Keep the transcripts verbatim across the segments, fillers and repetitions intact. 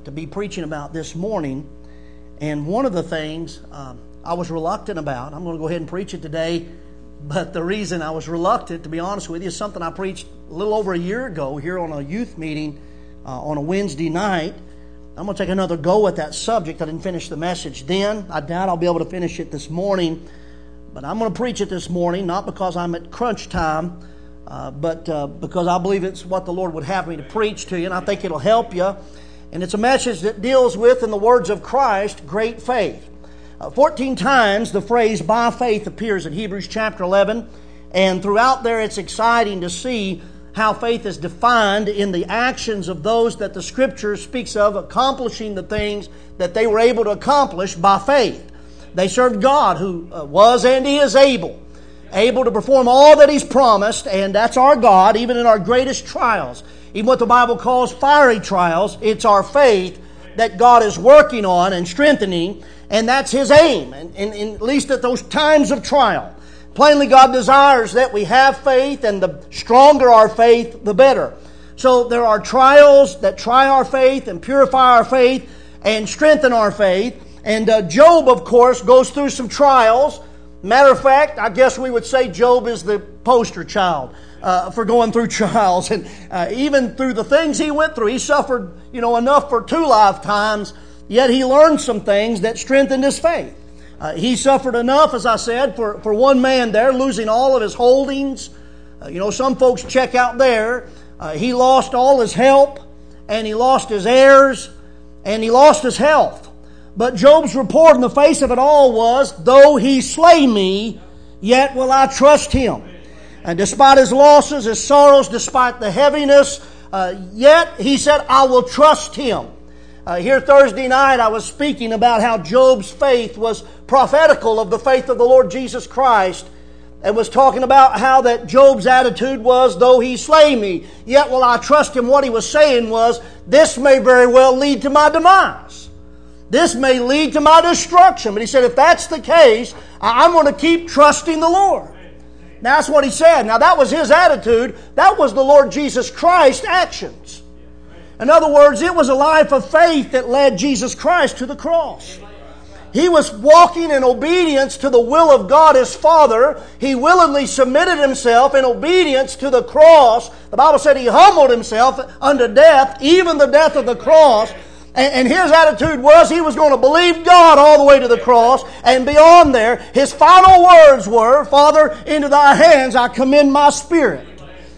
to be preaching about this morning. And one of the things um, I was reluctant about, I'm going to go ahead and preach it today, but the reason I was reluctant, to be honest with you, is something I preached a little over a year ago here on a youth meeting uh, on a Wednesday night. I'm going to take another go at that subject. I didn't finish the message then. I doubt I'll be able to finish it this morning. But I'm going to preach it this morning, not because I'm at crunch time, uh, but uh, because I believe it's what the Lord would have me to preach to you, and I think it'll help you. And it's a message that deals with, in the words of Christ, great faith. Uh, Fourteen times the phrase by faith appears in Hebrews chapter eleven, and throughout there it's exciting to see how faith is defined in the actions of those that the Scripture speaks of accomplishing the things that they were able to accomplish by faith. They served God, who uh, was and is able, able to perform all that He's promised, and that's our God, even in our greatest trials. Even what the Bible calls fiery trials, it's our faith that God is working on and strengthening, and that's His aim, and, and, and at least at those times of trial. Plainly, God desires that we have faith, and the stronger our faith, the better. So there are trials that try our faith and purify our faith and strengthen our faith. And uh, Job, of course, goes through some trials. Matter of fact, I guess we would say Job is the poster child uh, for going through trials. And uh, even through the things he went through, he suffered, you know, enough for two lifetimes, yet he learned some things that strengthened his faith. Uh, he suffered enough, as I said, for, for one man there, losing all of his holdings. Uh, you know, some folks check out there. Uh, he lost all his help, and he lost his heirs, and he lost his health. But Job's report in the face of it all was, though he slay me, yet will I trust him. And despite his losses, his sorrows, despite the heaviness, uh, yet he said, I will trust him. Uh, here Thursday night I was speaking about how Job's faith was prophetical of the faith of the Lord Jesus Christ, and was talking about how that Job's attitude was, though he slay me, yet will I trust him. What he was saying was, this may very well lead to my demise. This may lead to my destruction. But he said, if that's the case, I'm going to keep trusting the Lord. Now, that's what he said. Now, that was his attitude. That was the Lord Jesus Christ's actions. In other words, it was a life of faith that led Jesus Christ to the cross. He was walking in obedience to the will of God His Father. He willingly submitted Himself in obedience to the cross. The Bible said He humbled Himself unto death, even the death of the cross. And his attitude was he was going to believe God all the way to the cross. And beyond there, his final words were, Father, into Thy hands I commend my spirit.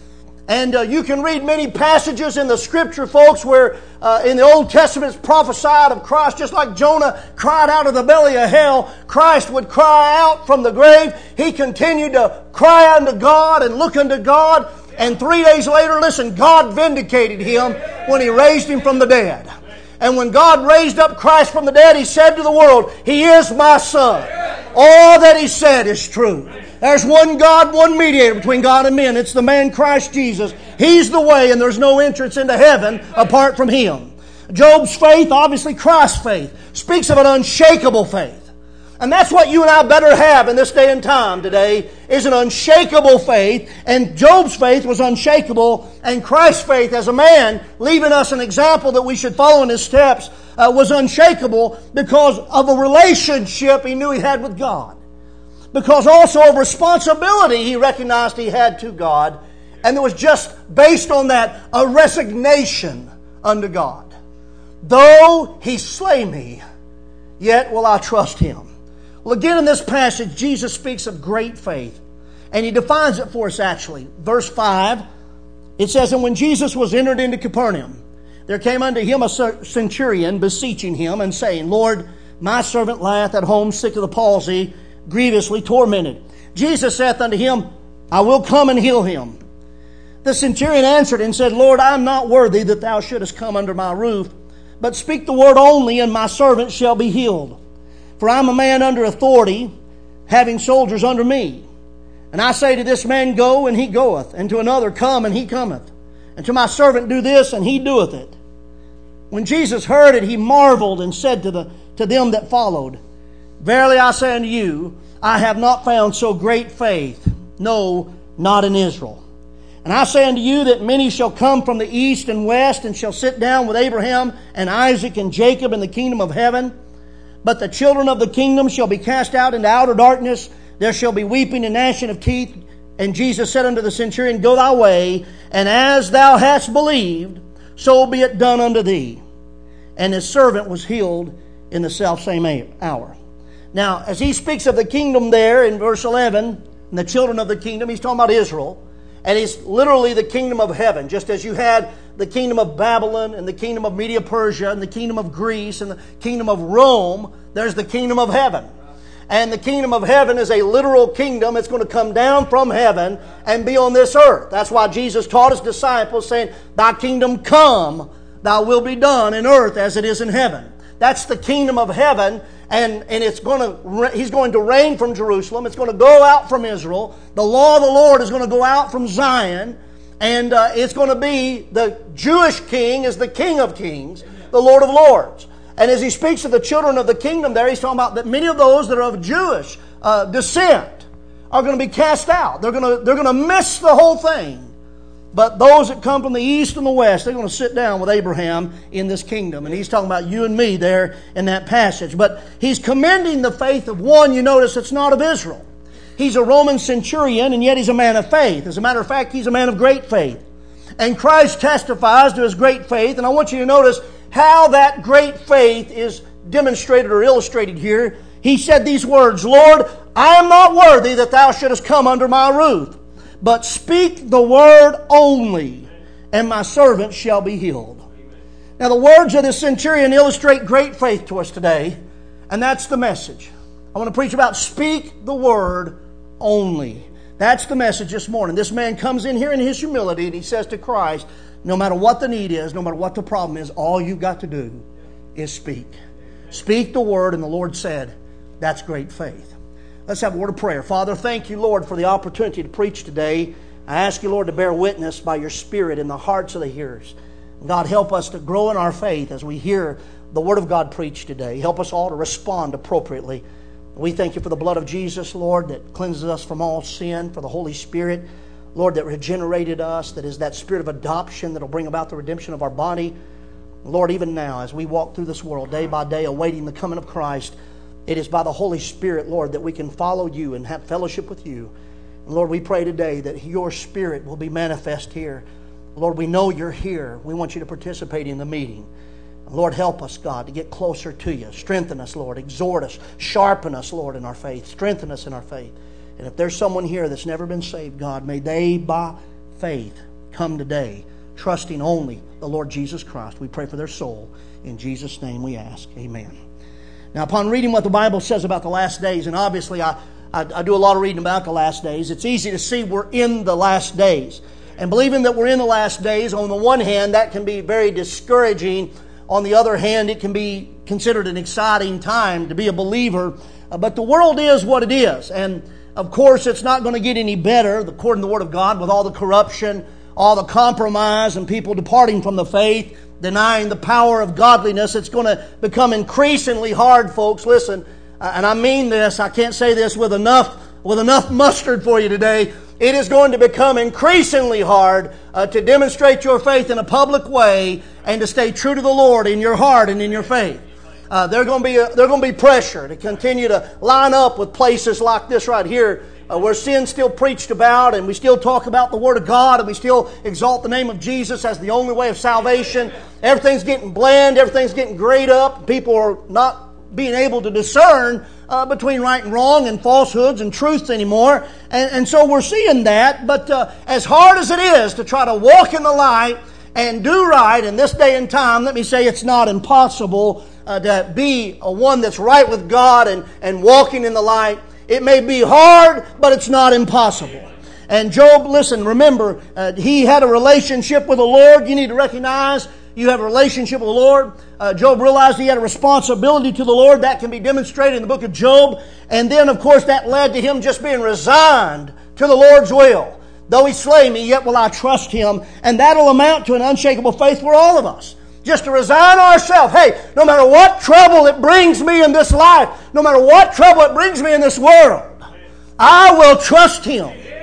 And uh, you can read many passages in the Scripture, folks, where uh, in the Old Testament it's prophesied of Christ, just like Jonah cried out of the belly of hell, Christ would cry out from the grave. He continued to cry unto God and look unto God. And three days later, listen, God vindicated him when He raised him from the dead. And when God raised up Christ from the dead, He said to the world, He is my Son. All that He said is true. There's one God, one mediator between God and men. It's the man Christ Jesus. He's the way, and there's no entrance into heaven apart from Him. Job's faith, obviously Christ's faith, speaks of an unshakable faith. And that's what you and I better have in this day and time today, is an unshakable faith. And Job's faith was unshakable, and Christ's faith as a man, leaving us an example that we should follow in His steps, uh, was unshakable because of a relationship he knew he had with God. Because also of responsibility he recognized he had to God. And it was just based on that, a resignation unto God. Though He slay me, yet will I trust Him. Well, again in this passage, Jesus speaks of great faith. And He defines it for us actually. Verse five, it says, And when Jesus was entered into Capernaum, there came unto Him a centurion, beseeching Him, and saying, Lord, my servant lieth at home sick of the palsy, grievously tormented. Jesus saith unto him, I will come and heal him. The centurion answered and said, Lord, I am not worthy that Thou shouldest come under my roof, but speak the word only, and my servant shall be healed. For I am a man under authority, having soldiers under me. And I say to this man, Go, and he goeth, and to another, Come, and he cometh, and to my servant, Do this, and he doeth it. When Jesus heard it, He marveled, and said to the to them that followed, Verily I say unto you, I have not found so great faith, no, not in Israel. And I say unto you that many shall come from the east and west, and shall sit down with Abraham and Isaac and Jacob in the kingdom of heaven. But the children of the kingdom shall be cast out into outer darkness. There shall be weeping and gnashing of teeth. And Jesus said unto the centurion, Go thy way, and as thou hast believed, so be it done unto thee. And his servant was healed in the selfsame hour. Now, as he speaks of the kingdom there in verse eleven, and the children of the kingdom, he's talking about Israel. And it's literally the kingdom of heaven. Just as you had the kingdom of Babylon and the kingdom of Media-Persia and the kingdom of Greece and the kingdom of Rome, there's the kingdom of heaven. And the kingdom of heaven is a literal kingdom. It's going to come down from heaven and be on this earth. That's why Jesus taught His disciples, saying, Thy kingdom come, Thy will be done in earth as it is in heaven. That's the kingdom of heaven. And, and it's going to, He's going to reign from Jerusalem. It's going to go out from Israel. The law of the Lord is going to go out from Zion. And uh, it's going to be the Jewish king is the King of kings, the Lord of lords. And as he speaks of the children of the kingdom there, he's talking about that many of those that are of Jewish uh, descent are going to be cast out. They're going to, they're going to miss the whole thing. But those that come from the east and the west, they're going to sit down with Abraham in this kingdom. And he's talking about you and me there in that passage. But he's commending the faith of one, you notice, that's not of Israel. He's a Roman centurion, and yet he's a man of faith. As a matter of fact, he's a man of great faith. And Christ testifies to his great faith. And I want you to notice how that great faith is demonstrated or illustrated here. He said these words, Lord, I am not worthy that thou shouldest come under my roof. But speak the word only, and my servant shall be healed. Now the words of this centurion illustrate great faith to us today, and that's the message. I want to preach about speak the word only. That's the message this morning. This man comes in here in his humility, and he says to Christ, no matter what the need is, no matter what the problem is, all you've got to do is speak. Speak the word, and the Lord said, that's great faith. Let's have a word of prayer. Father, thank you, Lord, for the opportunity to preach today. I ask you, Lord, to bear witness by your Spirit in the hearts of the hearers. God, help us to grow in our faith as we hear the Word of God preached today. Help us all to respond appropriately. We thank you for the blood of Jesus, Lord, that cleanses us from all sin, for the Holy Spirit, Lord, that regenerated us, that is that spirit of adoption that will bring about the redemption of our body. Lord, even now, as we walk through this world day by day, awaiting the coming of Christ, it is by the Holy Spirit, Lord, that we can follow you and have fellowship with you. And Lord, we pray today that your Spirit will be manifest here. Lord, we know you're here. We want you to participate in the meeting. And Lord, help us, God, to get closer to you. Strengthen us, Lord. Exhort us. Sharpen us, Lord, in our faith. Strengthen us in our faith. And if there's someone here that's never been saved, God, may they, by faith, come today, trusting only the Lord Jesus Christ. We pray for their soul. In Jesus' name we ask. Amen. Now, upon reading what the Bible says about the last days, and obviously I, I, I do a lot of reading about the last days, it's easy to see we're in the last days. And believing that we're in the last days, on the one hand, that can be very discouraging. On the other hand, it can be considered an exciting time to be a believer. Uh, but the world is what it is. And, of course, it's not going to get any better, according to the Word of God, with all the corruption, all the compromise, and people departing from the faith, denying the power of godliness. It's going to become increasingly hard, folks. Listen, uh, and I mean this. I can't say this with enough with enough mustard for you today. It is going to become increasingly hard uh, to demonstrate your faith in a public way and to stay true to the Lord in your heart and in your faith. Uh, there's going to be a, there's going to be pressure to continue to line up with places like this right here, Uh, where sin's still preached about, and we still talk about the Word of God, and we still exalt the name of Jesus as the only way of salvation. Everything's getting bland, everything's getting grayed up. People are not being able to discern uh, between right and wrong and falsehoods and truths anymore. And, and so we're seeing that. But uh, as hard as it is to try to walk in the light and do right in this day and time, let me say it's not impossible uh, to be a one that's right with God and, and walking in the light. It may be hard, but it's not impossible. And Job, listen, remember, uh, he had a relationship with the Lord. You need to recognize you have a relationship with the Lord. Uh, Job realized he had a responsibility to the Lord. That can be demonstrated in the book of Job. And then, of course, that led to him just being resigned to the Lord's will. Though he slay me, yet will I trust him. And that'll amount to an unshakable faith for all of us. Just to resign ourselves. Hey, no matter what trouble it brings me in this life, no matter what trouble it brings me in this world, I will trust Him.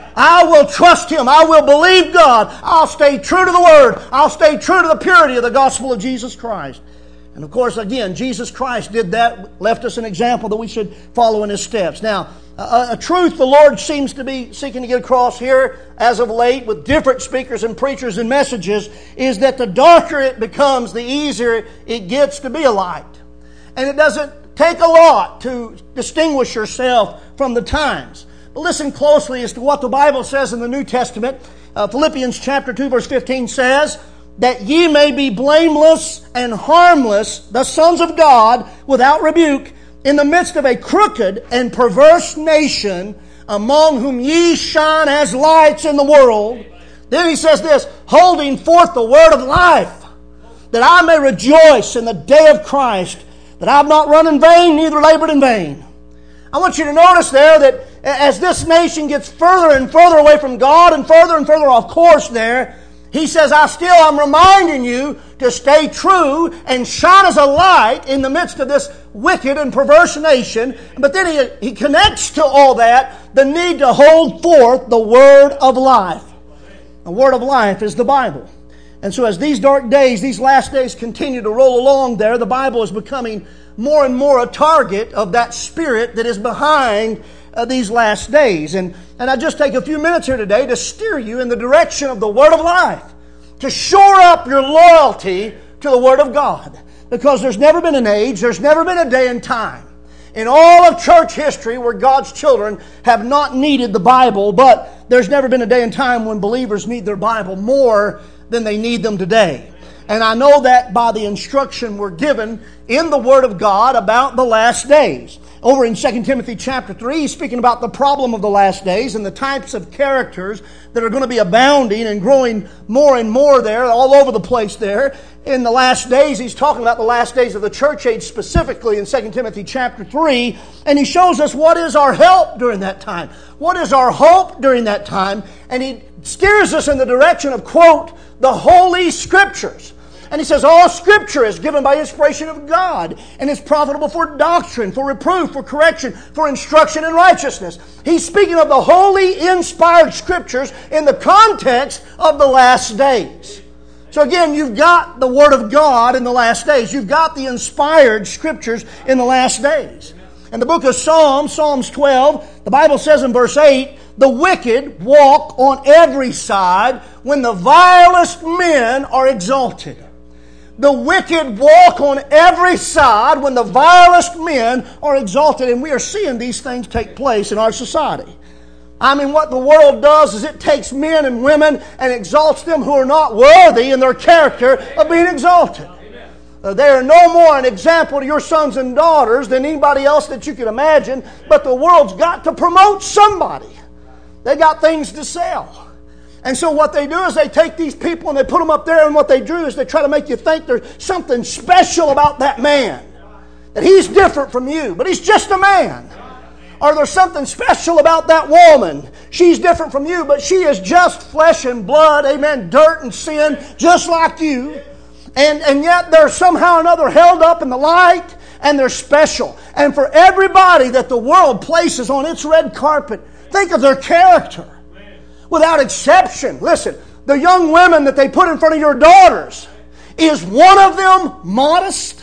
I will trust Him. I will believe God. I'll stay true to the Word. I'll stay true to the purity of the gospel of Jesus Christ. And of course, again, Jesus Christ did that, left us an example that we should follow in His steps. Now, a, a truth the Lord seems to be seeking to get across here as of late with different speakers and preachers and messages is that the darker it becomes, the easier it gets to be a light. And it doesn't take a lot to distinguish yourself from the times. But listen closely as to what the Bible says in the New Testament. Uh, Philippians chapter two verse fifteen says, that ye may be blameless and harmless, the sons of God, without rebuke, in the midst of a crooked and perverse nation, among whom ye shine as lights in the world. Then he says this, holding forth the word of life, that I may rejoice in the day of Christ, that I have not run in vain, neither labored in vain. I want you to notice there that as this nation gets further and further away from God and further and further off course there, He says, I still am reminding you to stay true and shine as a light in the midst of this wicked and perverse nation. But then he, he connects to all that the need to hold forth the word of life. The word of life is the Bible. And so as these dark days, these last days continue to roll along there, the Bible is becoming more and more a target of that spirit that is behind uh, these last days. And, and I just take a few minutes here today to steer you in the direction of the Word of life, to shore up your loyalty to the Word of God. Because there's never been an age, there's never been a day and time in all of church history where God's children have not needed the Bible, but there's never been a day and time when believers need their Bible more than they need them today. And I know that by the instruction we're given in the Word of God about the last days. Over in Second Timothy chapter three, he's speaking about the problem of the last days and the types of characters that are going to be abounding and growing more and more there, all over the place there. In the last days, he's talking about the last days of the church age specifically in Second Timothy chapter three. And he shows us what is our help during that time. What is our hope during that time. And he steers us in the direction of, quote, the Holy Scriptures. And he says, all Scripture is given by inspiration of God and is profitable for doctrine, for reproof, for correction, for instruction in righteousness. He's speaking of the holy, inspired Scriptures in the context of the last days. So again, you've got the Word of God in the last days. You've got the inspired Scriptures in the last days. In the book of Psalms, Psalms twelve, the Bible says in verse eight, the wicked walk on every side when the vilest men are exalted. The wicked walk on every side when the vilest men are exalted. And we are seeing these things take place in our society. I mean, what the world does is it takes men and women and exalts them who are not worthy in their character of being exalted. Uh, they are no more an example to your sons and daughters than anybody else that you could imagine. But the world's got to promote somebody. They got things to sell. And so what they do is they take these people and they put them up there, and what they do is they try to make you think there's something special about that man. That he's different from you, but he's just a man. Or there's something special about that woman. She's different from you, but she is just flesh and blood, amen, dirt and sin, just like you. And, and yet they're somehow or another held up in the light, and they're special. And for everybody that the world places on its red carpet, think of their character. Without exception. Listen, the young women that they put in front of your daughters, is one of them modest?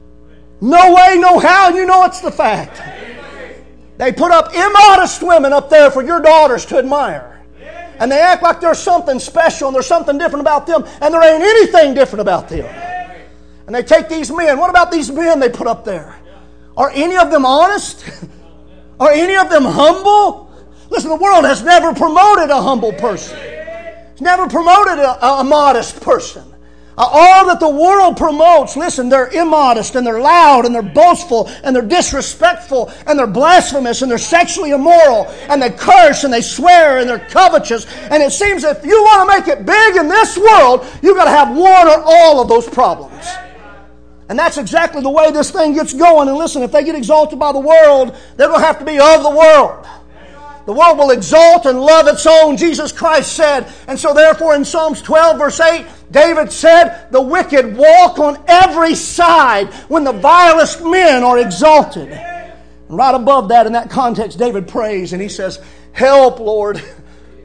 No way, no how, and you know it's the fact. They put up immodest women up there for your daughters to admire. And they act like there's something special and there's something different about them, and there ain't anything different about them. And they take these men. What about these men they put up there? Are any of them honest? Are any of them humble? Listen, the world has never promoted a humble person. It's never promoted a, a modest person. Uh, all that the world promotes, listen, they're immodest and they're loud and they're boastful and they're disrespectful and they're blasphemous and they're sexually immoral and they curse and they swear and they're covetous. And it seems if you want to make it big in this world, you've got to have one or all of those problems. And that's exactly the way this thing gets going. And listen, if they get exalted by the world, they're going to have to be of the world. The world will exalt and love its own, Jesus Christ said. And so therefore in Psalms twelve verse eight, David said, the wicked walk on every side when the vilest men are exalted. And right above that, in that context, David prays and he says, help, Lord.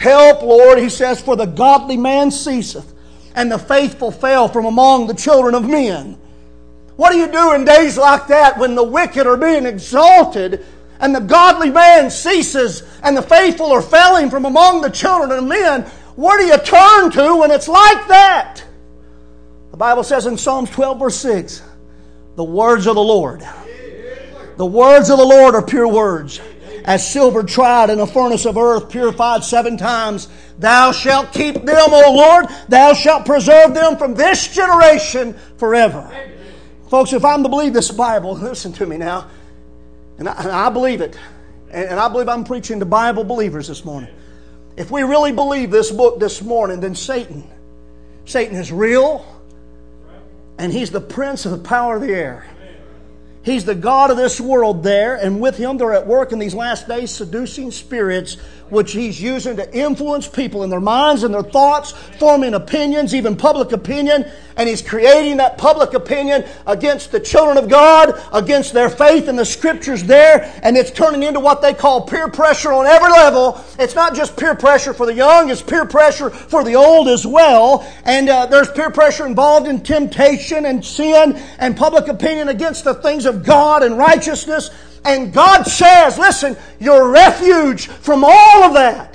Help, Lord, he says, for the godly man ceaseth, and the faithful fell from among the children of men. What do you do in days like that when the wicked are being exalted and the godly man ceases and the faithful are falling from among the children of men? Where do you turn to when it's like that? The Bible says in Psalms twelve verse six, the words of the Lord. The words of the Lord are pure words, as silver tried in a furnace of earth, purified seven times. Thou shalt keep them, O Lord. Thou shalt preserve them from this generation forever. Folks, if I'm to believe this Bible, listen to me now, and I, and I believe it, and, and I believe I'm preaching to Bible believers this morning. If we really believe this book this morning, then Satan, Satan is real, and he's the prince of the power of the air. He's the god of this world there, and with him they're at work in these last days seducing spirits, which he's using to influence people in their minds and their thoughts, forming opinions, even public opinion, and he's creating that public opinion against the children of God, against their faith in the Scriptures there, and it's turning into what they call peer pressure on every level. It's not just peer pressure for the young, it's peer pressure for the old as well, and uh, there's peer pressure involved in temptation and sin and public opinion against the things of God and righteousness. And God says, listen, your refuge from all of that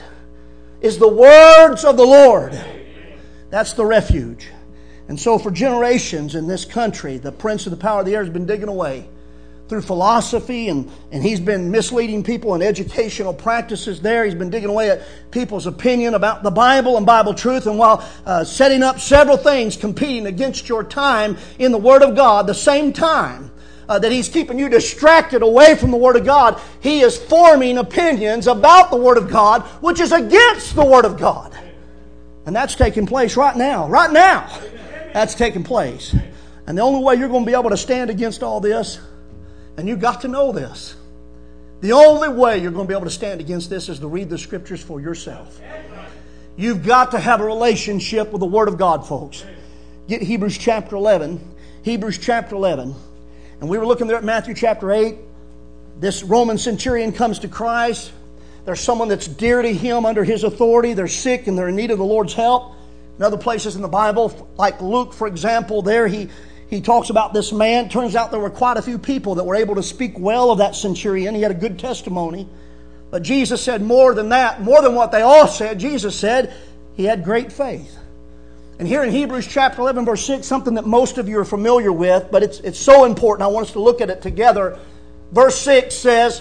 is the words of the Lord. That's the refuge. And so for generations in this country, the prince of the power of the air has been digging away through philosophy, and, and he's been misleading people in educational practices there. He's been digging away at people's opinion about the Bible and Bible truth, and while uh, setting up several things competing against your time in the Word of God, the same time Uh, that he's keeping you distracted away from the Word of God, he is forming opinions about the Word of God, which is against the Word of God. And that's taking place right now. Right now. That's taking place. And the only way you're going to be able to stand against all this, and you've got to know this, the only way you're going to be able to stand against this is to read the Scriptures for yourself. You've got to have a relationship with the Word of God, folks. Get Hebrews chapter eleven. Hebrews chapter eleven. And we were looking there at Matthew chapter eight. This Roman centurion comes to Christ. There's someone that's dear to him under his authority. They're sick and they're in need of the Lord's help. In other places in the Bible, like Luke, for example, there he, he talks about this man. Turns out there were quite a few people that were able to speak well of that centurion. He had a good testimony. But Jesus said more than that, more than what they all said. Jesus said he had great faith. And here in Hebrews chapter eleven, verse six, something that most of you are familiar with, but it's, it's so important, I want us to look at it together. Verse six says,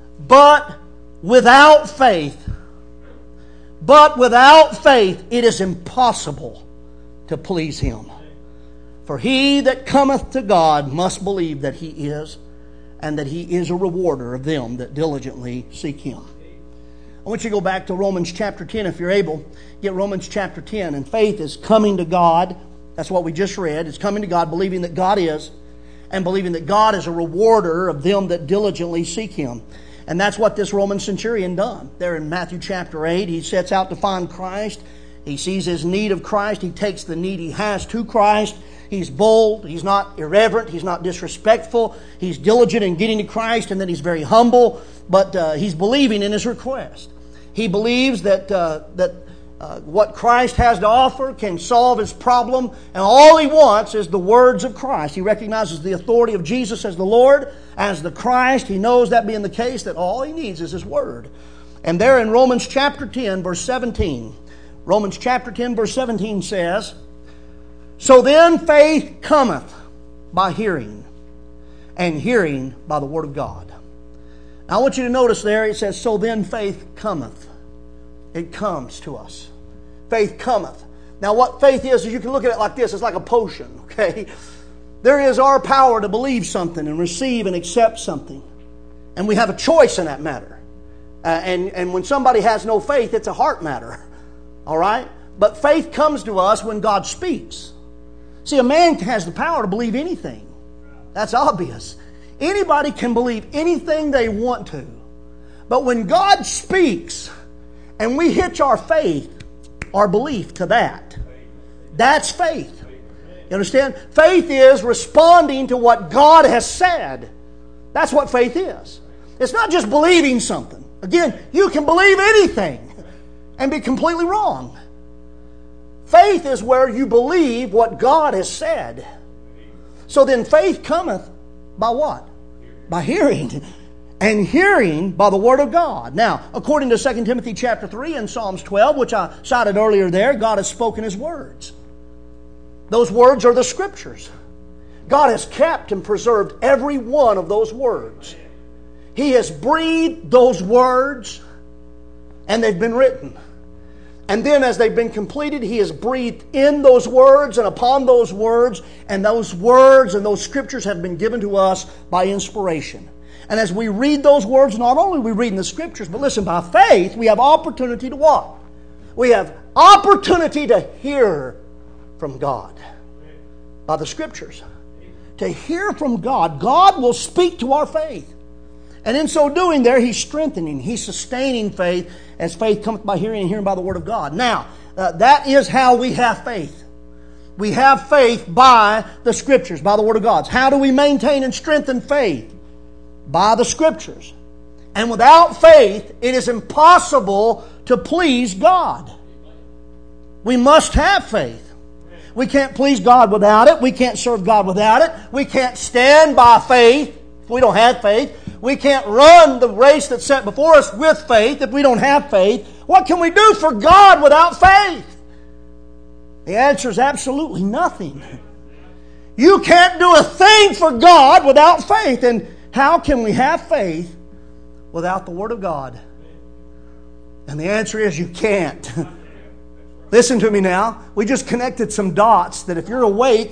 But without faith, but without faith it is impossible to please Him. For he that cometh to God must believe that He is, and that He is a rewarder of them that diligently seek Him. I want you to go back to Romans chapter ten if you're able. Get Romans chapter ten. And faith is coming to God. That's what we just read. It's coming to God, believing that God is, and believing that God is a rewarder of them that diligently seek Him. And that's what this Roman centurion done. There in Matthew chapter eight, he sets out to find Christ. He sees his need of Christ. He takes the need he has to Christ. He's bold. He's not irreverent. He's not disrespectful. He's diligent in getting to Christ, and then he's very humble. But uh, he's believing in his request. He believes that uh, that uh, what Christ has to offer can solve his problem, and all he wants is the words of Christ. He recognizes the authority of Jesus as the Lord, as the Christ. He knows that being the case, that all he needs is His Word. And there in Romans chapter ten, verse seventeen, Romans chapter ten, verse seventeen says, So then faith cometh by hearing, and hearing by the Word of God. Now I want you to notice there, it says, So then faith cometh. It comes to us. Faith cometh. Now what faith is, is you can look at it like this. It's like a potion, okay? There is our power to believe something and receive and accept something. And we have a choice in that matter. Uh, and, and when somebody has no faith, it's a heart matter. All right? But faith comes to us when God speaks. See, a man has the power to believe anything. That's obvious. Anybody can believe anything they want to. But when God speaks, and we hitch our faith, our belief to that, that's faith. You understand? Faith is responding to what God has said. That's what faith is. It's not just believing something. Again, you can believe anything. and be completely wrong. Faith is where you believe what God has said. So then faith cometh by what? By hearing. And hearing by the Word of God. Now, according to Second Timothy chapter three and Psalms twelve, which I cited earlier there, God has spoken His words. Those words are the Scriptures. God has kept and preserved every one of those words. He has breathed those words, and they've been written. And then as they've been completed, He has breathed in those words and upon those words, and those words and those Scriptures have been given to us by inspiration. And as we read those words, not only are we reading the Scriptures, but listen, by faith, we have opportunity to what? We have opportunity to hear from God by the Scriptures. To hear from God. God will speak to our faith. And in so doing there, He's strengthening, He's sustaining faith, as faith cometh by hearing and hearing by the Word of God. Now, uh, that is how we have faith. We have faith by the Scriptures, by the Word of God. How do we maintain and strengthen faith? By the Scriptures. And without faith, it is impossible to please God. We must have faith. We can't please God without it. We can't serve God without it. We can't stand by faith if we don't have faith. We can't run the race that's set before us with faith if we don't have faith. What can we do for God without faith? The answer is absolutely nothing. You can't do a thing for God without faith. And how can we have faith without the Word of God? And the answer is you can't. Listen to me now. We just connected some dots that if you're awake,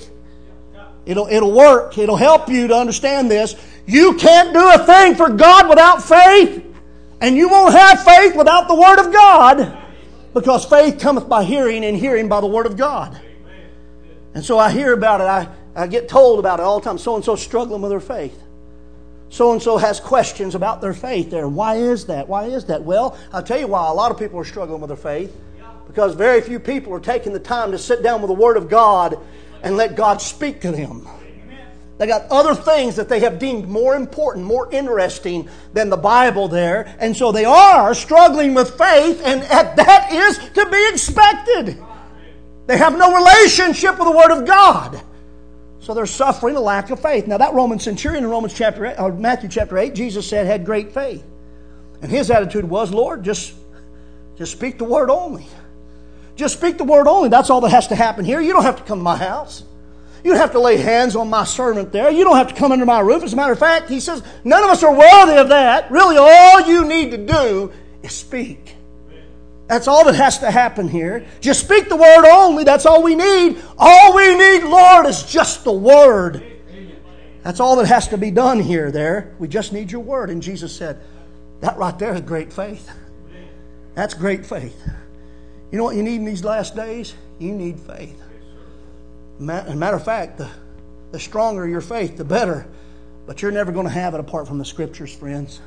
it'll, it'll work. It'll help you to understand this. You can't do a thing for God without faith. And you won't have faith without the Word of God. Because faith cometh by hearing, and hearing by the Word of God. And so I hear about it. I, I get told about it all the time. So-and-so struggling with their faith. So-and-so has questions about their faith there. Why is that? Why is that? Well, I'll tell you why a lot of people are struggling with their faith. Because very few people are taking the time to sit down with the Word of God and let God speak to them. They got other things that they have deemed more important, more interesting than the Bible there. And so they are struggling with faith, and that is to be expected. They have no relationship with the Word of God. So they're suffering a lack of faith. Now that Roman centurion in Romans chapter eight, or Matthew chapter eight, Jesus said had great faith. And his attitude was, Lord, just, just speak the Word only. Just speak the Word only. That's all that has to happen here. You don't have to come to my house. You don't have to lay hands on my servant there. You don't have to come under my roof. As a matter of fact, he says, none of us are worthy of that. Really, all you need to do is speak. That's all that has to happen here. Just speak the Word only. That's all we need. All we need, Lord, is just the Word. That's all that has to be done here, there. We just need your Word. And Jesus said, that right there is great faith. That's great faith. You know what you need in these last days? You need faith. As a matter of fact, the, the stronger your faith, the better. But you're never going to have it apart from the Scriptures, friends.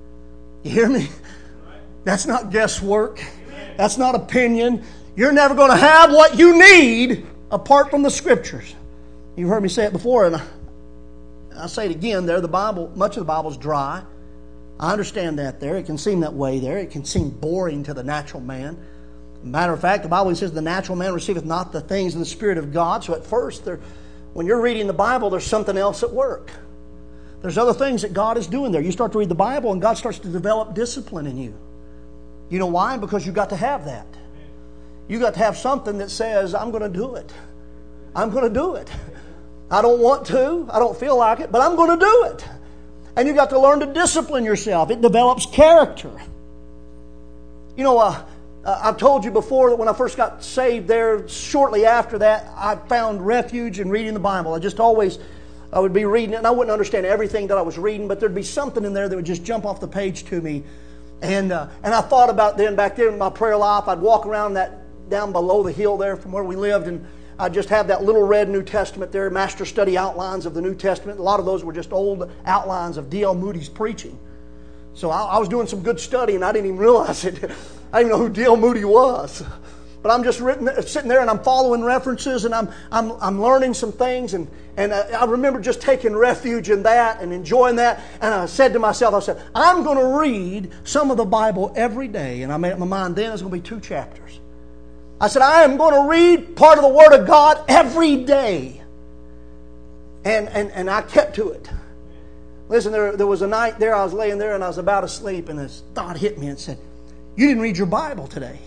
You hear me? That's not guesswork. That's not opinion. You're never going to have what you need apart from the Scriptures. You've heard me say it before, and I, I'll say it again there. The Bible, much of the Bible is dry. I understand that there. It can seem that way there. It can seem boring to the natural man. Matter of fact, the Bible says the natural man receiveth not the things of the Spirit of God. So at first, there, when you're reading the Bible, there's something else at work. There's other things that God is doing there. You start to read the Bible and God starts to develop discipline in you. You know why? Because you've got to have that. You've got to have something that says, I'm going to do it. I'm going to do it. I don't want to. I don't feel like it, but I'm going to do it. And you've got to learn to discipline yourself. It develops character. You know, uh, Uh, I've told you before that when I first got saved there, shortly after that, I found refuge in reading the Bible. I just always, I would be reading it, and I wouldn't understand everything that I was reading, but there'd be something in there that would just jump off the page to me. And uh, and I thought about then, back then in my prayer life, I'd walk around that, down below the hill there from where we lived, and I'd just have that little red New Testament there, Master Study Outlines of the New Testament. A lot of those were just old outlines of D L Moody's preaching. So I, I was doing some good study, and I didn't even realize it. I didn't even know who D L Moody was. But I'm just written, sitting there and I'm following references and I'm I'm I'm learning some things and and I remember just taking refuge in that and enjoying that. And I said to myself, I said, I'm going to read some of the Bible every day. And I made up my mind then it's going to be two chapters. I said, I am going to read part of the Word of God every day. And and and I kept to it. Listen, there, there was a night there I was laying there and I was about to sleep and this thought hit me and said, you didn't read your Bible today.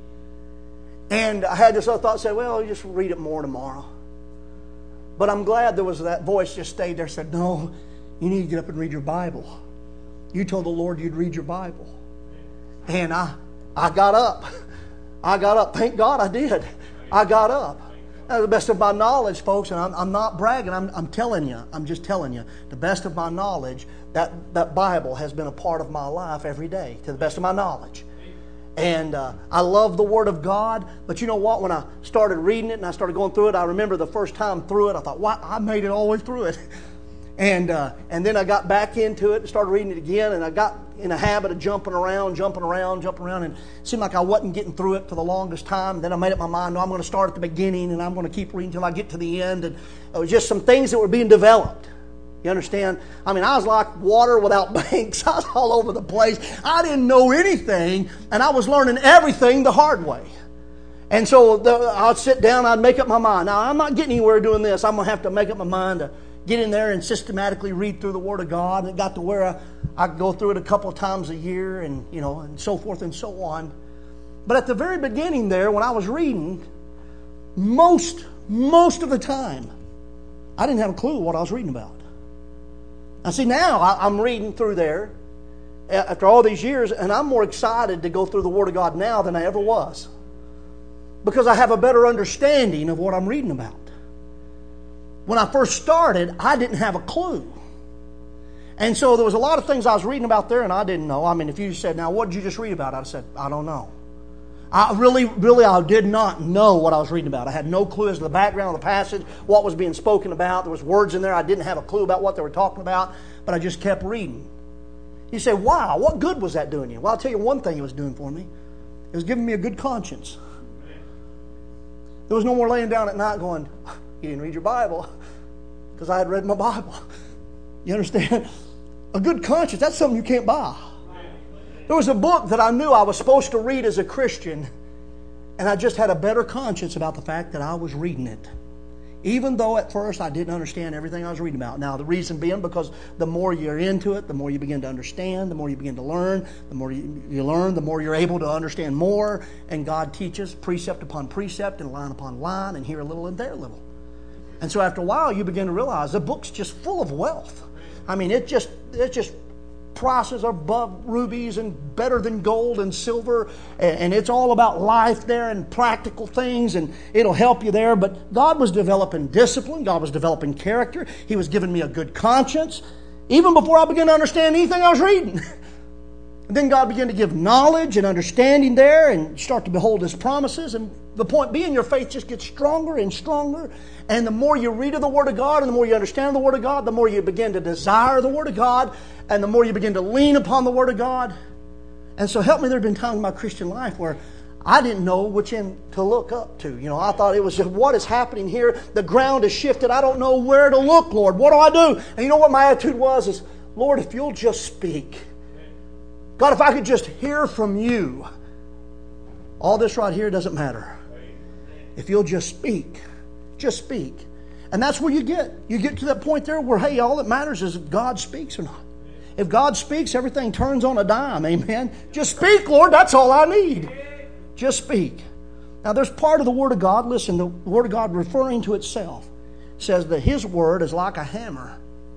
And I had this other thought, said, well, you just read it more tomorrow. But I'm glad there was that voice just stayed there and said, no, you need to get up and read your Bible. You told the Lord you'd read your Bible. And I I got up. I got up. Thank God I did. I got up. To the best of my knowledge, folks, and I'm, I'm not bragging, I'm, I'm telling you, I'm just telling you, the best of my knowledge, that, that Bible has been a part of my life every day, to the best of my knowledge. And uh, I love the Word of God, but you know what? When I started reading it and I started going through it, I remember the first time through it, I thought, wow, I made it all the way through it. And uh, and then I got back into it and started reading it again, and I got in a habit of jumping around, jumping around, jumping around, and it seemed like I wasn't getting through it for the longest time. Then I made up my mind, no, I'm going to start at the beginning, and I'm going to keep reading until I get to the end. And it was just some things that were being developed. You understand? I mean, I was like water without banks. I was all over the place. I didn't know anything, and I was learning everything the hard way. And so the, I'd sit down, I'd make up my mind. Now, I'm not getting anywhere doing this. I'm going to have to make up my mind to get in there and systematically read through the Word of God. And it got to where I, I could go through it a couple of times a year and, you know, and so forth and so on. But at the very beginning there, when I was reading, most, most of the time, I didn't have a clue what I was reading about. Now, see, now I, I'm reading through there after all these years, and I'm more excited to go through the Word of God now than I ever was. Because I have a better understanding of what I'm reading about. When I first started, I didn't have a clue. And so there was a lot of things I was reading about there and I didn't know. I mean, if you said, now what did you just read about? I said, I don't know. I really, really, I did not know what I was reading about. I had no clue as to the background of the passage, what was being spoken about. There was words in there. I didn't have a clue about what they were talking about, but I just kept reading. You say, wow, what good was that doing you? Well, I'll tell you one thing it was doing for me. It was giving me a good conscience. There was no more laying down at night going, you didn't read your Bible, because I had read my Bible. You understand? A good conscience, that's something you can't buy. There was a book that I knew I was supposed to read as a Christian, and I just had a better conscience about the fact that I was reading it. Even though at first I didn't understand everything I was reading about. Now, the reason being because the more you're into it, the more you begin to understand, the more you begin to learn, the more you, you learn, the more you're able to understand more, and God teaches precept upon precept and line upon line, and here a little and there a little. And so after a while, you begin to realize the book's just full of wealth. I mean, it just it just prices are above rubies and better than gold and silver, and, and it's all about life there and practical things, and it'll help you there. But God was developing discipline. God was developing character. He was giving me a good conscience, even before I began to understand anything I was reading. And then God began to give knowledge and understanding there, and start to behold His promises. And the point being, your faith just gets stronger and stronger. And the more you read of the Word of God and the more you understand the Word of God, the more you begin to desire the Word of God, and the more you begin to lean upon the Word of God. And so help me, there have been times in my Christian life where I didn't know which end to look up to. You know, I thought it was just, what is happening here? The ground has shifted. I don't know where to look, Lord. What do I do? And you know what my attitude was? Is, Lord, if you'll just speak. God, if I could just hear from you. All this right here doesn't matter. If you'll just speak. Just speak. And that's where you get. You get to that point there where, hey, all that matters is if God speaks or not. If God speaks, everything turns on a dime. Amen. Just speak, Lord. That's all I need. Just speak. Now, there's part of the Word of God. Listen, the Word of God referring to itself says that His Word is like a hammer.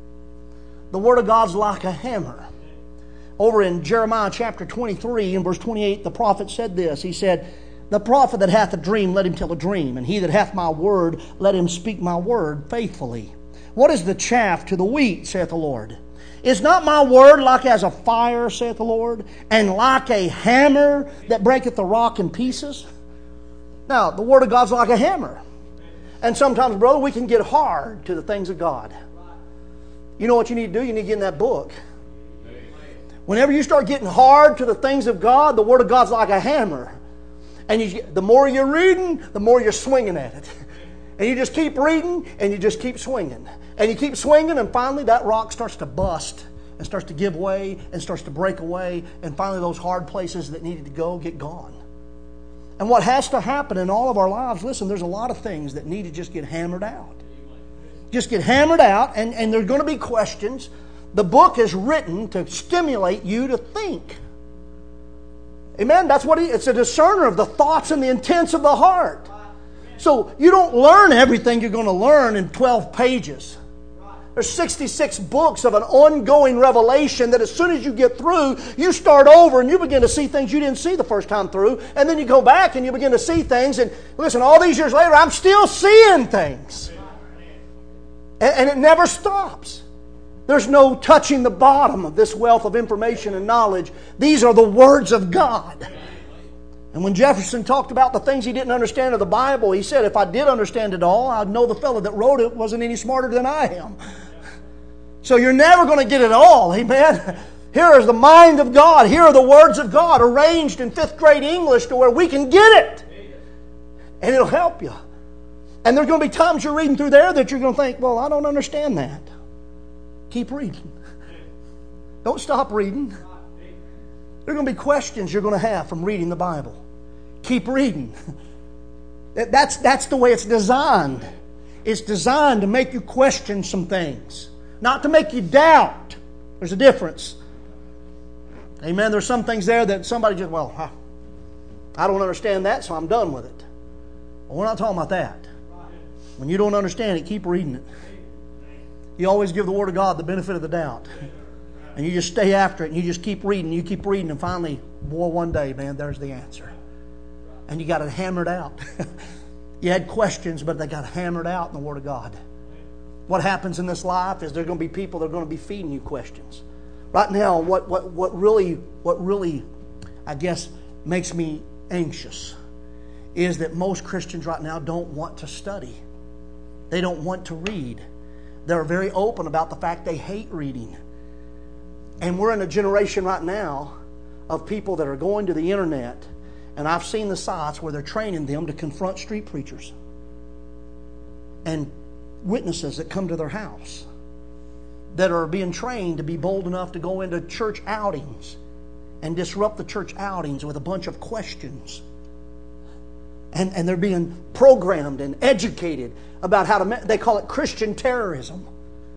The Word of God's like a hammer. Over in Jeremiah chapter twenty-three and verse twenty-eight, the prophet said this. He said, the prophet that hath a dream, let him tell a dream. And he that hath my word, let him speak my word faithfully. What is the chaff to the wheat, saith the Lord? Is not my word like as a fire, saith the Lord, and like a hammer that breaketh the rock in pieces? Now, the Word of God's like a hammer. And sometimes, brother, we can get hard to the things of God. You know what you need to do? You need to get in that book. Whenever you start getting hard to the things of God, the Word of God's like a hammer. And you, the more you're reading, the more you're swinging at it. And you just keep reading, and you just keep swinging. And you keep swinging, and finally that rock starts to bust and starts to give way and starts to break away. And finally those hard places that needed to go get gone. And what has to happen in all of our lives, listen, there's a lot of things that need to just get hammered out. Just get hammered out, and, and there are going to be questions. The book is written to stimulate you to think. Amen? That's what he, it's a discerner of the thoughts and the intents of the heart. So you don't learn everything you're going to learn in twelve pages. There's sixty-six books of an ongoing revelation that as soon as you get through, you start over and you begin to see things you didn't see the first time through. And then you go back and you begin to see things. And listen, all these years later, I'm still seeing things. And, and it never stops. There's no touching the bottom of this wealth of information and knowledge. These are the words of God. And when Jefferson talked about the things he didn't understand of the Bible, he said, if I did understand it all, I'd know the fellow that wrote it wasn't any smarter than I am. So you're never going to get it all, amen? Here is the mind of God. Here are the words of God arranged in fifth grade English to where we can get it. And it'll help you. And there's going to be times you're reading through there that you're going to think, well, I don't understand that. Keep reading. Don't stop reading. There are going to be questions you're going to have from reading the Bible. Keep reading. That's, that's the way it's designed. It's designed to make you question some things. Not to make you doubt. There's a difference. Amen. There's some things there that somebody just, well, I don't understand that, so I'm done with it. Well, we're not talking about that. When you don't understand it, keep reading it. You always give the Word of God the benefit of the doubt. And you just stay after it, and you just keep reading, you keep reading, and finally, boy, one day, man, there's the answer. And you got it hammered out. You had questions, but they got hammered out in the Word of God. What happens in this life is there are going to be people that are going to be feeding you questions. Right now, what, what, what really, what really, I guess, makes me anxious is that most Christians right now don't want to study. They don't want to read. They're very open about the fact they hate reading. And we're in a generation right now of people that are going to the internet, and I've seen the sites where they're training them to confront street preachers and witnesses that come to their house that are being trained to be bold enough to go into church outings and disrupt the church outings with a bunch of questions. And, and they're being programmed and educated about how to, they call it Christian terrorism.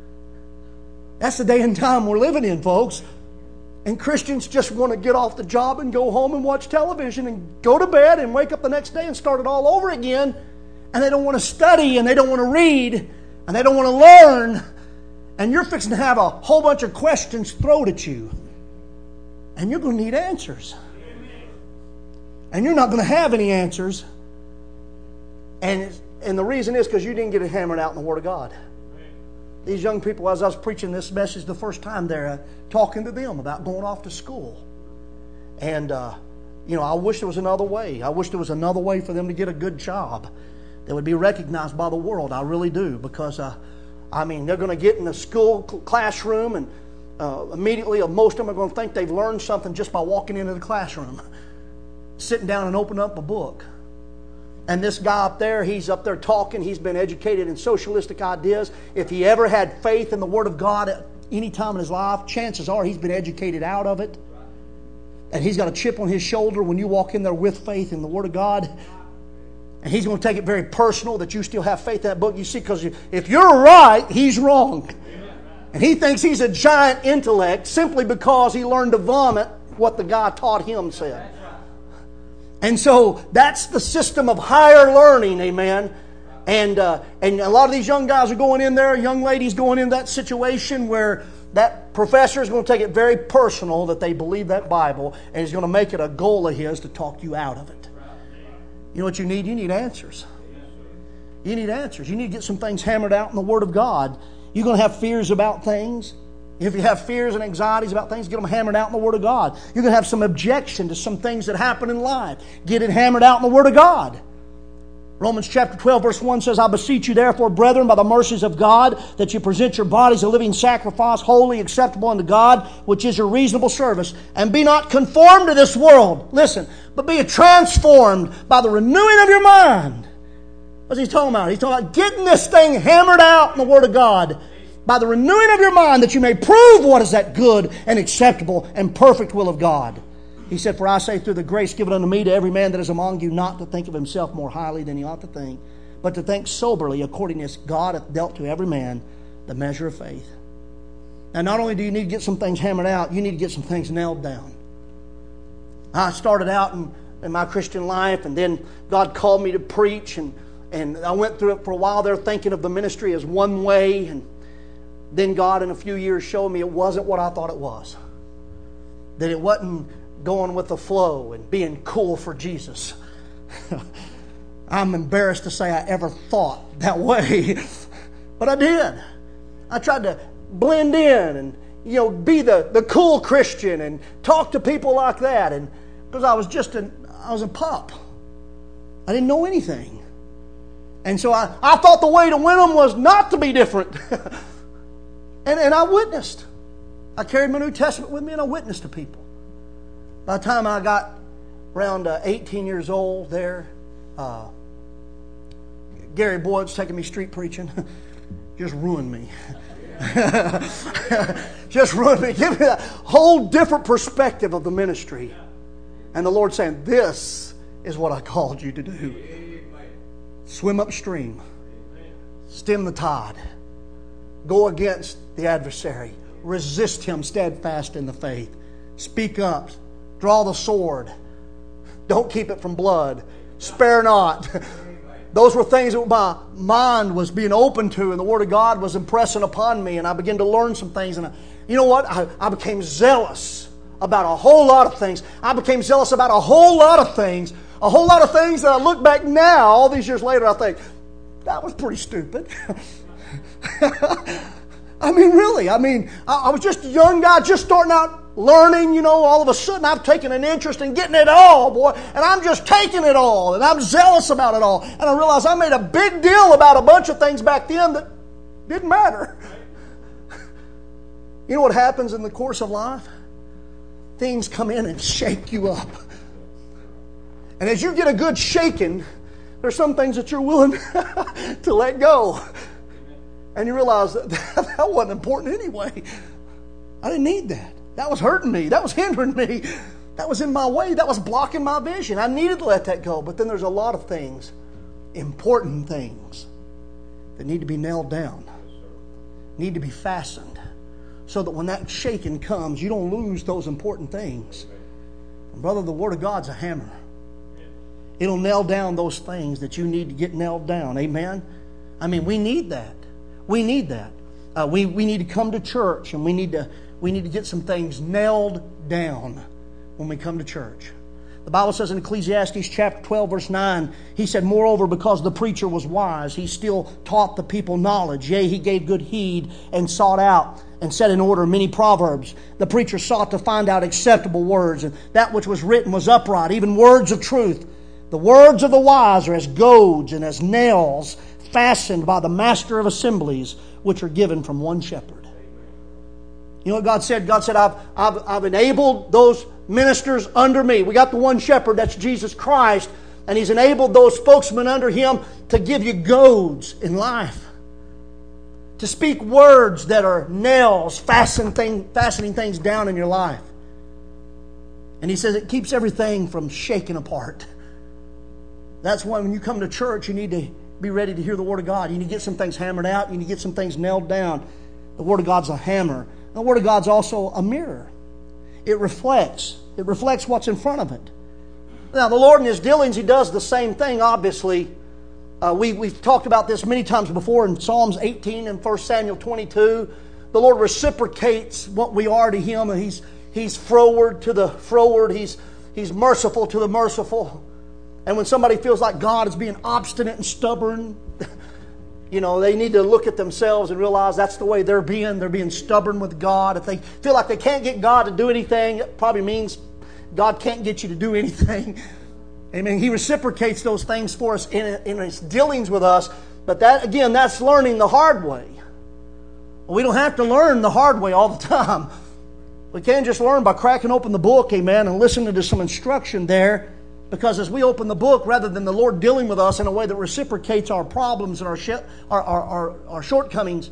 That's the day and time we're living in, folks. And Christians just want to get off the job and go home and watch television and go to bed and wake up the next day and start it all over again. And they don't want to study and they don't want to read and they don't want to learn. And you're fixing to have a whole bunch of questions thrown at you. And you're going to need answers. And you're not going to have any answers. And, and the reason is because you didn't get it hammered out in the Word of God. These young people, as I was preaching this message the first time there, uh, talking to them about going off to school. And, uh, you know, I wish there was another way. I wish there was another way for them to get a good job that would be recognized by the world. I really do. Because, uh, I mean, they're going to get in the school classroom and uh, immediately most of them are going to think they've learned something just by walking into the classroom. Sitting down and opening up a book. And this guy up there, he's up there talking. He's been educated in socialistic ideas. If he ever had faith in the Word of God at any time in his life, chances are he's been educated out of it. And he's got a chip on his shoulder when you walk in there with faith in the Word of God. And he's going to take it very personal that you still have faith in that book. You see, because if you're right, he's wrong. And he thinks he's a giant intellect simply because he learned to vomit what the guy taught him said. And so that's the system of higher learning, amen. And uh, and a lot of these young guys are going in there, young ladies going in that situation where that professor is going to take it very personal that they believe that Bible, and he's going to make it a goal of his to talk you out of it. You know what you need? You need answers. You need answers. You need to get some things hammered out in the Word of God. You're going to have fears about things. If you have fears and anxieties about things, get them hammered out in the Word of God. You're going to have some objection to some things that happen in life. Get it hammered out in the Word of God. Romans chapter twelve verse one says, I beseech you therefore, brethren, by the mercies of God, that you present your bodies a living sacrifice, holy, acceptable unto God, which is your reasonable service. And be not conformed to this world. Listen, but be transformed by the renewing of your mind. What's he talking about? He's talking about getting this thing hammered out in the Word of God. By the renewing of your mind, that you may prove what is that good and acceptable and perfect will of God. He said, for I say through the grace given unto me to every man that is among you, not to think of himself more highly than he ought to think, but to think soberly according as God hath dealt to every man the measure of faith. Now, not only do you need to get some things hammered out, you need to get some things nailed down. I started out in, in my Christian life, and then God called me to preach, and, and I went through it for a while there thinking of the ministry as one way, and then God in a few years showed me it wasn't what I thought it was. That it wasn't going with the flow and being cool for Jesus. I'm embarrassed to say I ever thought that way. But I did. I tried to blend in and, you know, be the, the cool Christian and talk to people like that. And because I was just an, I was a pup. I didn't know anything. And so I, I thought the way to win them was not to be different. and, and I witnessed. I carried my New Testament with me and I witnessed to people. By the time I got around uh, eighteen years old there, uh, Gary Boyd's taking me street preaching. Just ruined me. Just ruined me. Give me a whole different perspective of the ministry. And the Lord saying, this is what I called you to do. Swim upstream. Stem the tide. Go against the adversary. Resist him steadfast in the faith. Speak up. Draw the sword. Don't keep it from blood. Spare not. Those were things that my mind was being open to, and the Word of God was impressing upon me, and I began to learn some things. And I, you know what? I, I became zealous about a whole lot of things. I became zealous about a whole lot of things. A whole lot of things that I look back now, all these years later, I think, that was pretty stupid. I mean, really. I mean, I, I was just a young guy just starting out learning, you know, all of a sudden I've taken an interest in getting it all, boy, and I'm just taking it all, and I'm zealous about it all. And I realized I made a big deal about a bunch of things back then that didn't matter. You know what happens in the course of life? Things come in and shake you up. And as you get a good shaking, there's some things that you're willing to let go. And you realize that that wasn't important anyway. I didn't need that. That was hurting me. That was hindering me. That was in my way. That was blocking my vision. I needed to let that go. But then there's a lot of things, important things, that need to be nailed down, need to be fastened, so that when that shaking comes, you don't lose those important things. And brother, the Word of God's a hammer. It'll nail down those things that you need to get nailed down. Amen? I mean, we need that. We need that. Uh, we, we need to come to church, and we need to we need to get some things nailed down when we come to church. The Bible says in Ecclesiastes chapter twelve, verse nine, he said, moreover, because the preacher was wise, he still taught the people knowledge. Yea, he gave good heed and sought out and set in order many proverbs. The preacher sought to find out acceptable words, and that which was written was upright, even words of truth. The words of the wise are as goads and as nails fastened by the master of assemblies, which are given from one shepherd. You know what God said? God said, I've, I've, I've enabled those ministers under me. We got the one shepherd, that's Jesus Christ, and He's enabled those spokesmen under Him to give you goads in life. To speak words that are nails, fasten thing, fastening things down in your life. And He says it keeps everything from shaking apart. That's why when you come to church, you need to be ready to hear the Word of God. You need to get some things hammered out. You need to get some things nailed down. The Word of God's a hammer. The Word of God's also a mirror. It reflects. It reflects what's in front of it. Now, the Lord in His dealings, He does the same thing, obviously. Uh, we, we've talked about this many times before in Psalms eighteen and First Samuel twenty-two. The Lord reciprocates what we are to Him. And He's, he's froward to the froward. He's, he's merciful to the merciful. And when somebody feels like God is being obstinate and stubborn, you know, they need to look at themselves and realize that's the way they're being. They're being stubborn with God. If they feel like they can't get God to do anything, it probably means God can't get you to do anything. Amen. He reciprocates those things for us in, in His dealings with us. But that, again, that's learning the hard way. We don't have to learn the hard way all the time. We can't just learn by cracking open the book, amen, and listening to some instruction there. Because as we open the book, rather than the Lord dealing with us in a way that reciprocates our problems and our, sh- our, our, our, our shortcomings,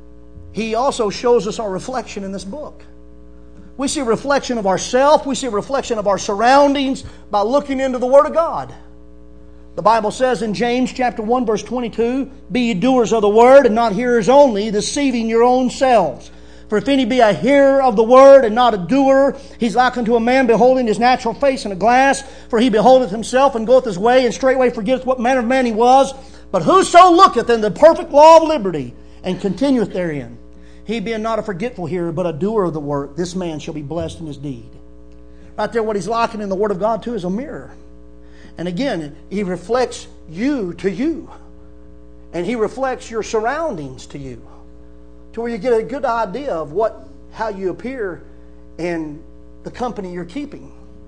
He also shows us our reflection in this book. We see a reflection of ourselves. We see a reflection of our surroundings by looking into the Word of God. The Bible says in James chapter one, verse twenty-two, "Be ye doers of the Word, and not hearers only, deceiving your own selves. For if any be a hearer of the Word, and not a doer, he's like unto a man beholding his natural face in a glass. For he beholdeth himself, and goeth his way, and straightway forgetteth what manner of man he was. But whoso looketh in the perfect law of liberty, and continueth therein, he being not a forgetful hearer, but a doer of the word, this man shall be blessed in his deed." Right there, what he's likening the Word of God to is a mirror. And again, He reflects you to you. And He reflects your surroundings to you, to where you get a good idea of what, how you appear in the company you're keeping.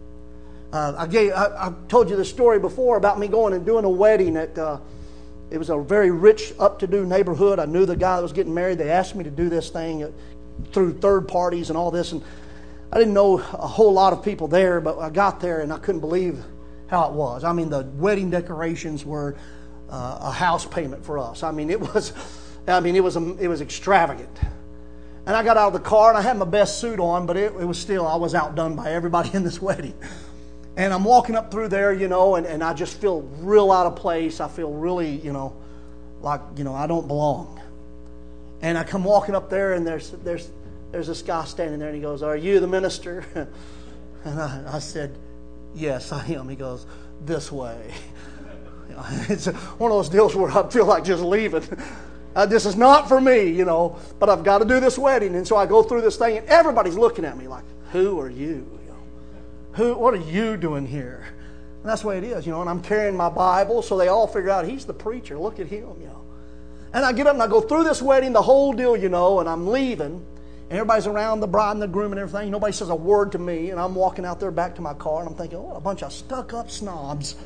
Uh, I, gave, I, I told you this story before about me going and doing a wedding at, uh, it was a very rich, up-to-do neighborhood. I knew the guy that was getting married. They asked me to do this thing through third parties and all this. And I didn't know a whole lot of people there, but I got there and I couldn't believe how it was. I mean, the wedding decorations were uh, a house payment for us. I mean, it was... I mean, it was a, it was extravagant. And I got out of the car, and I had my best suit on, but it, it was still, I was outdone by everybody in this wedding. And I'm walking up through there, you know, and, and I just feel real out of place. I feel really, you know, like, you know, I don't belong. And I come walking up there, and there's there's there's this guy standing there, and he goes, "Are you the minister?" And I, I said, "Yes, I am." He goes, "This way." You know, it's one of those deals where I feel like just leaving. Uh, this is not for me, you know, but I've got to do this wedding. And so I go through this thing, and everybody's looking at me like, "Who are you? You know, who? What are you doing here?" And that's the way it is, you know. And I'm carrying my Bible, so they all figure out he's the preacher. Look at him, you know. And I get up and I go through this wedding, the whole deal, you know, and I'm leaving. And everybody's around the bride and the groom and everything. Nobody says a word to me. And I'm walking out there back to my car, and I'm thinking, "What a bunch of stuck-up snobs."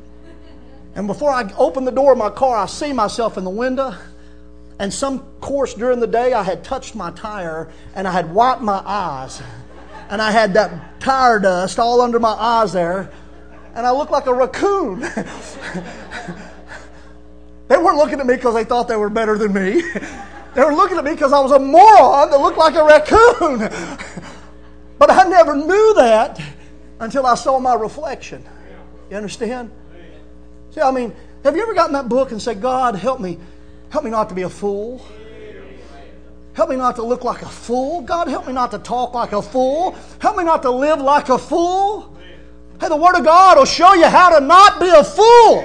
And before I open the door of my car, I see myself in the window. And some course during the day, I had touched my tire and I had wiped my eyes. And I had that tire dust all under my eyes there. And I looked like a raccoon. They weren't looking at me because they thought they were better than me. They were looking at me because I was a moron that looked like a raccoon. But I never knew that until I saw my reflection. You understand? See, I mean, have you ever gotten that book and said, "God, help me. Help me not to be a fool. Help me not to look like a fool. God, help me not to talk like a fool. Help me not to live like a fool." Hey, the Word of God will show you how to not be a fool.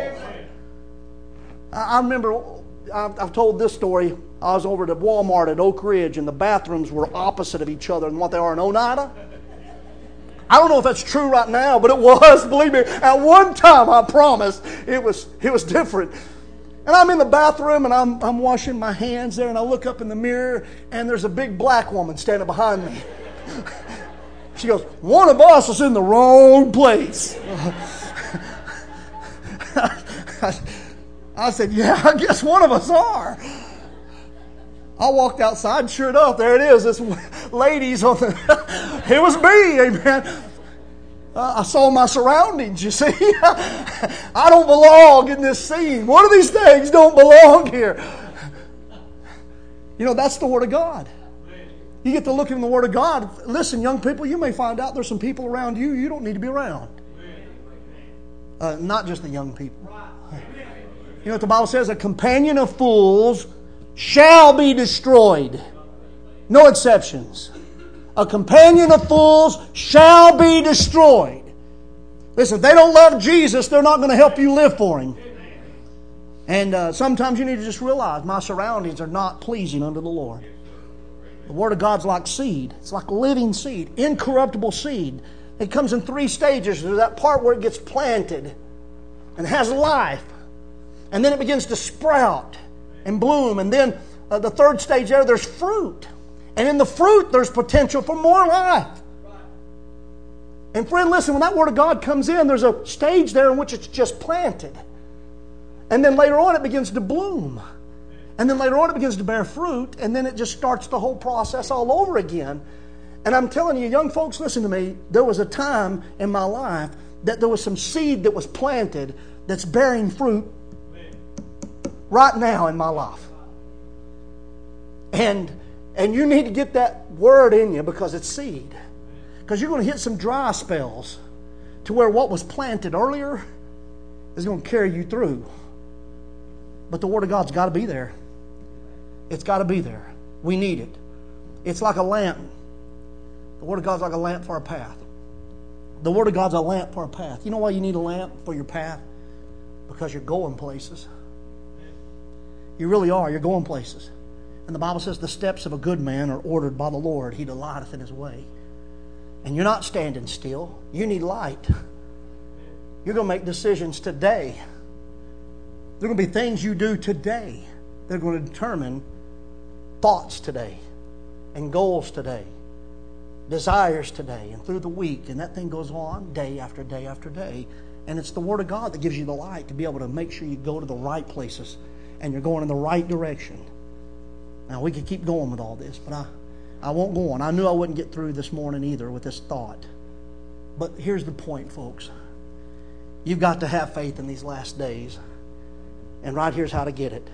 I remember, I've told this story. I was over at Walmart at Oak Ridge, and the bathrooms were opposite of each other than what they are in Oneida. I don't know if that's true right now, but it was, believe me. At one time, I promise, it was it was different. And I'm in the bathroom, and I'm I'm washing my hands there, and I look up in the mirror, and there's a big black woman standing behind me. She goes, "One of us is in the wrong place." I said, "Yeah, I guess one of us are." I walked outside, and sure enough, there it is. This lady's on the... It was me, amen. Uh, I saw my surroundings, you see. I don't belong in this scene. One of these things don't belong here. You know, that's the Word of God. You get to look in the Word of God. Listen, young people, you may find out there's some people around you you don't need to be around. Uh, not just the young people. You know what the Bible says? "A companion of fools shall be destroyed." No exceptions. A companion of fools shall be destroyed. Listen, if they don't love Jesus, they're not going to help you live for Him. And uh, sometimes you need to just realize my surroundings are not pleasing unto the Lord. The Word of God's like seed. It's like living seed, incorruptible seed. It comes in three stages. There's that part where it gets planted and has life. And then it begins to sprout and bloom. And then uh, the third stage there, there's fruit. And in the fruit, there's potential for more life. And friend, listen, when that Word of God comes in, there's a stage there in which it's just planted. And then later on it begins to bloom. And then later on it begins to bear fruit. And then it just starts the whole process all over again. And I'm telling you, young folks, listen to me. There was a time in my life that there was some seed that was planted that's bearing fruit right now in my life. And, and you need to get that word in you because it's seed. Because you're going to hit some dry spells to where what was planted earlier is going to carry you through. But the Word of God's got to be there. It's got to be there. We need it. It's like a lamp. The Word of God's like a lamp for our path. The Word of God's a lamp for our path. You know why you need a lamp for your path? Because you're going places. You really are. You're going places. And the Bible says the steps of a good man are ordered by the Lord. He delighteth in his way. And you're not standing still. You need light. You're going to make decisions today. There are going to be things you do today that are going to determine thoughts today and goals today, desires today and through the week. And that thing goes on day after day after day. And it's the Word of God that gives you the light to be able to make sure you go to the right places and you're going in the right direction. Now, we could keep going with all this, but I... I won't go on. I knew I wouldn't get through this morning either with this thought. But here's the point, folks. You've got to have faith in these last days. And right here's how to get it.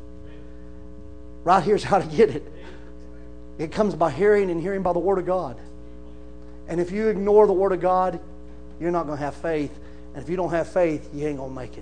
Right here's how to get it. It comes by hearing, and hearing by the Word of God. And if you ignore the Word of God, you're not going to have faith. And if you don't have faith, you ain't going to make it.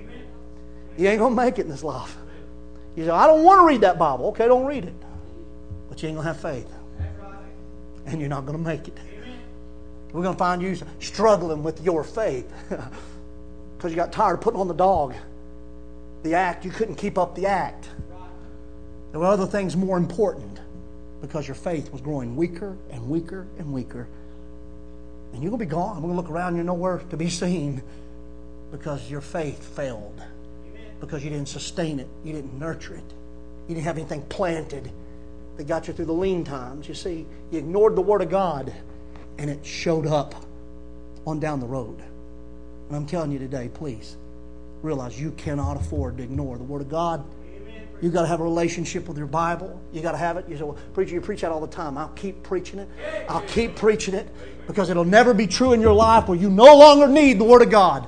You ain't going to make it in this life. You say, I don't want to read that Bible. Okay, don't read it. But you ain't going to have faith. And you're not going to make it. We're going to find you struggling with your faith because you got tired of putting on the dog. The act, you couldn't keep up the act. There were other things more important because your faith was growing weaker and weaker and weaker. And you're going to be gone. We're going to look around and you're nowhere to be seen because your faith failed. Because you didn't sustain it. You didn't nurture it. You didn't have anything planted that got you through the lean times. You see, you ignored the Word of God and it showed up on down the road. And I'm telling you today, please realize you cannot afford to ignore the Word of God. You've got to have a relationship with your Bible. You've got to have it. You say, well, preacher, you preach that all the time. I'll keep preaching it. I'll keep preaching it because it'll never be true in your life where you no longer need the Word of God.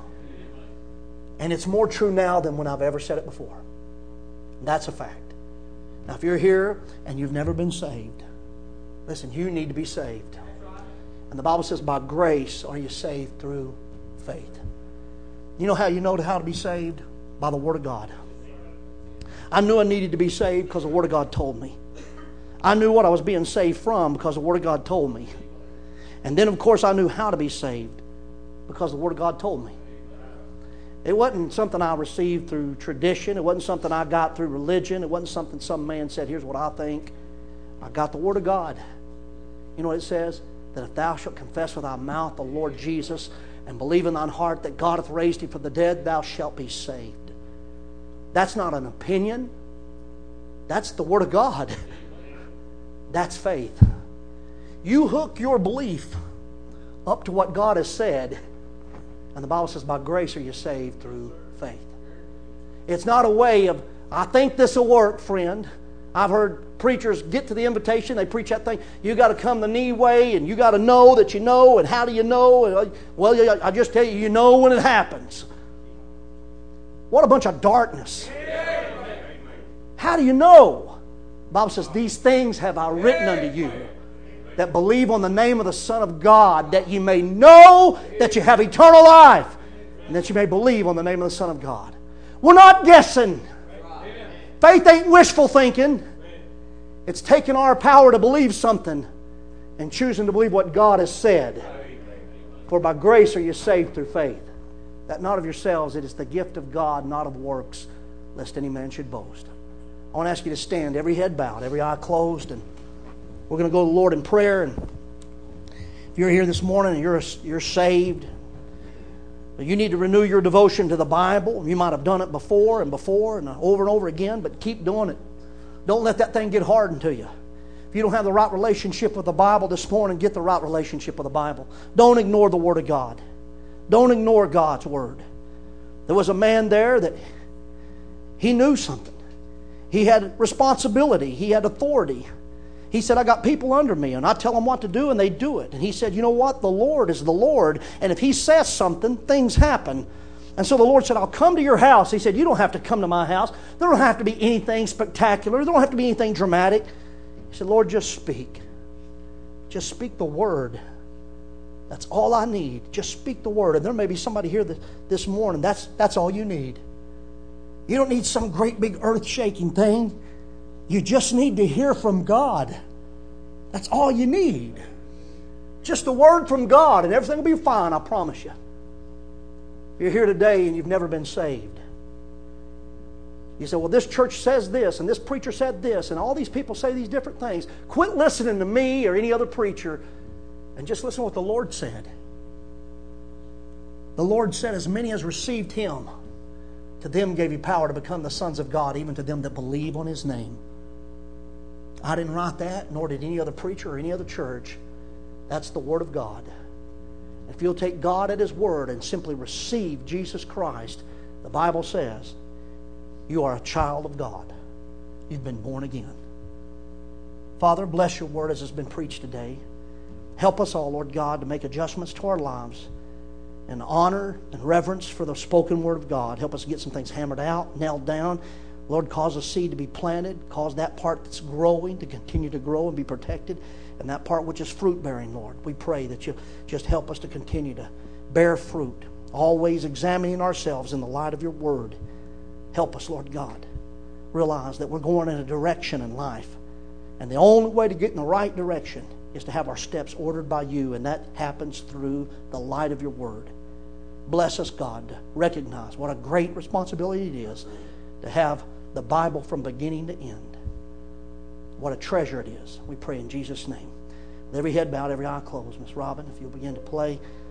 And it's more true now than when I've ever said it before. That's a fact. Now, if you're here and you've never been saved, listen, you need to be saved. And the Bible says, by grace are you saved through faith. You know how you know how to be saved? By the Word of God. I knew I needed to be saved because the Word of God told me. I knew what I was being saved from because the Word of God told me. And then, of course, I knew how to be saved because the Word of God told me. It wasn't something I received through tradition. It wasn't something I got through religion. It wasn't something some man said, here's what I think. I got the Word of God. You know what it says? That if thou shalt confess with thy mouth the Lord Jesus and believe in thine heart that God hath raised him from the dead, thou shalt be saved. That's not an opinion. That's the Word of God. That's faith. You hook your belief up to what God has said. And the Bible says, by grace are you saved through faith. It's not a way of, I think this will work, friend. I've heard preachers get to the invitation, they preach that thing, you got to come the knee way, and you got to know that you know, and how do you know? Well, I just tell you, you know when it happens. What a bunch of darkness. How do you know? The Bible says, these things have I written unto you, that believe on the name of the Son of God, that you may know that you have eternal life, and that you may believe on the name of the Son of God. We're not guessing. Faith ain't wishful thinking. It's taking our power to believe something and choosing to believe what God has said. For by grace are you saved through faith. That not of yourselves, it is the gift of God, not of works, lest any man should boast. I want to ask you to stand, every head bowed, every eye closed, and we're going to go to the Lord in prayer. And if you're here this morning and you're you're saved, you need to renew your devotion to the Bible. You might have done it before and before and over and over again, but keep doing it. Don't let that thing get hardened to you. If you don't have the right relationship with the Bible this morning, get the right relationship with the Bible. Don't ignore the Word of God. Don't ignore God's Word. There was a man there that he knew something. He had responsibility. He had authority. He said, I got people under me, and I tell them what to do, and they do it. And he said, you know what? The Lord is the Lord, and if He says something, things happen. And so the Lord said, I'll come to your house. He said, you don't have to come to my house. There don't have to be anything spectacular. There don't have to be anything dramatic. He said, Lord, just speak. Just speak the Word. That's all I need. Just speak the Word. And there may be somebody here this, this morning. That's, that's all you need. You don't need some great big earth-shaking thing. You just need to hear from God. That's all you need. Just a word from God and everything will be fine, I promise you. If you're here today and you've never been saved, you say, well, this church says this and this preacher said this and all these people say these different things. Quit listening to me or any other preacher and just listen to what the Lord said. The Lord said, as many as received Him, to them gave He power to become the sons of God, even to them that believe on His name. I didn't write that, nor did any other preacher or any other church. That's the Word of God. If you'll take God at His Word and simply receive Jesus Christ, the Bible says, you are a child of God. You've been born again. Father, bless your Word as it's been preached today. Help us all, Lord God, to make adjustments to our lives in honor and reverence for the spoken Word of God. Help us get some things hammered out, nailed down. Lord, cause a seed to be planted. Cause that part that's growing to continue to grow and be protected. And that part which is fruit-bearing, Lord, we pray that you just help us to continue to bear fruit, always examining ourselves in the light of your Word. Help us, Lord God. Realize that we're going in a direction in life. And the only way to get in the right direction is to have our steps ordered by you, and that happens through the light of your Word. Bless us, God, to recognize what a great responsibility it is to have the Bible from beginning to end. What a treasure it is. We pray in Jesus' name. With every head bowed, every eye closed. Miss Robin, if you'll begin to play.